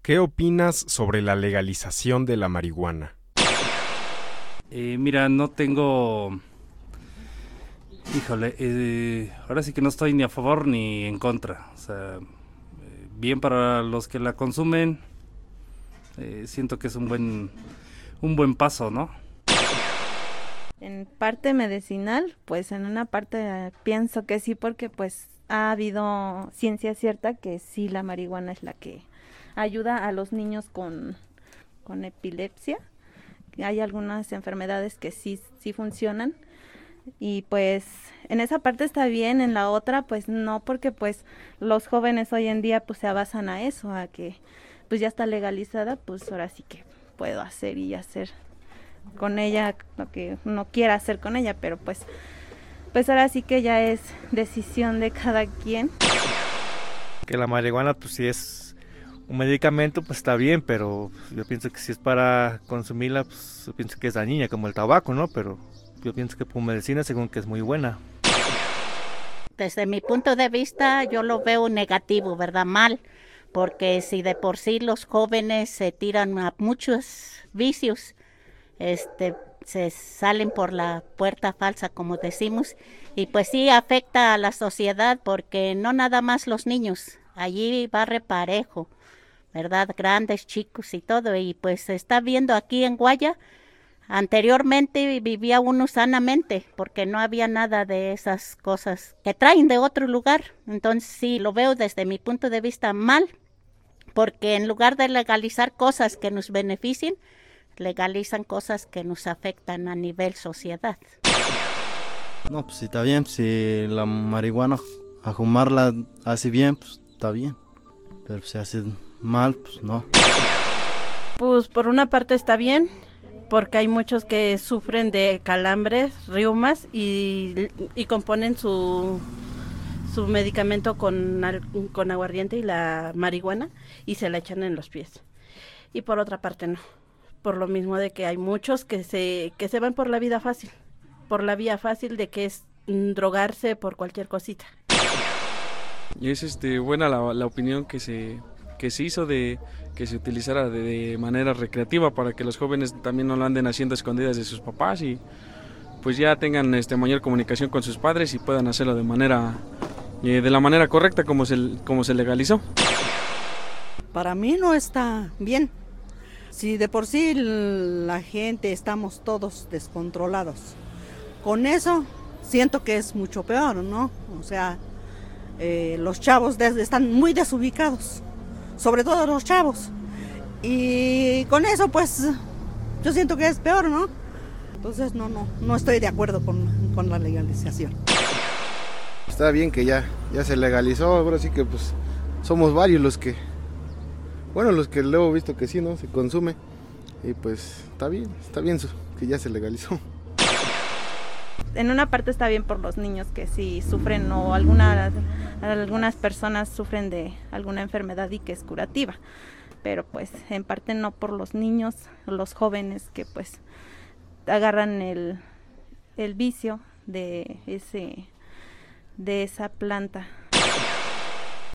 ¿Qué opinas sobre la legalización de la marihuana? Mira, no tengo... ahora sí que no estoy ni a favor ni en contra. O sea, bien para los que la consumen, siento que es un buen paso, ¿no? En parte medicinal, pues en una parte pienso que sí, porque pues ha habido ciencia cierta que sí, la marihuana es la que ayuda a los niños con epilepsia. Hay algunas enfermedades que sí funcionan y pues en esa parte está bien, en la otra pues no, porque pues los jóvenes hoy en día pues se basan a eso, a que pues ya está legalizada, pues ahora sí que puedo hacer y hacer con ella lo que uno quiera hacer con ella, pero pues ahora sí que ya es decisión de cada quien. Que la marihuana pues si es un medicamento pues está bien, pero yo pienso que si es para consumirla pues yo pienso que es dañina como el tabaco, ¿no? Pero yo pienso que como medicina según que es muy buena. Desde mi punto de vista yo lo veo negativo, ¿verdad? Mal, porque si de por sí los jóvenes se tiran a muchos vicios, se salen por la puerta falsa, como decimos, y pues sí afecta a la sociedad, porque no nada más los niños, allí va reparejo, ¿verdad? Grandes, chicos y todo, y pues se está viendo aquí en Guaya. Anteriormente vivía uno sanamente porque no había nada de esas cosas que traen de otro lugar. Entonces sí, lo veo desde mi punto de vista mal, porque en lugar de legalizar cosas que nos beneficien, legalizan cosas que nos afectan a nivel sociedad. No, pues si está bien, si la marihuana a fumarla hace bien, pues está bien. Pero si hace mal, pues no. Pues por una parte está bien, porque hay muchos que sufren de calambres, reumas y componen su medicamento con aguardiente y la marihuana y se la echan en los pies. Y por otra parte no, por lo mismo de que hay muchos que se van por la vida fácil, por la vía fácil de que es drogarse por cualquier cosita. Y es buena la opinión que se hizo de que se utilizara de manera recreativa para que los jóvenes también no lo anden haciendo a escondidas de sus papás y pues ya tengan mayor comunicación con sus padres y puedan hacerlo de la manera correcta como se legalizó. Para mí no está bien. Si de por sí la gente estamos todos descontrolados, con eso siento que es mucho peor, ¿no? O sea, los chavos están muy desubicados, sobre todo los chavos, y con eso pues yo siento que es peor, ¿no? Entonces no estoy de acuerdo con la legalización. Está bien que ya se legalizó, ahora sí que pues somos varios los que luego he visto que sí, ¿no? Se consume y pues está bien que ya se legalizó. En una parte está bien por los niños que sí sufren, o algunas personas sufren de alguna enfermedad y que es curativa, pero pues en parte no por los niños, los jóvenes que pues agarran el vicio de esa planta.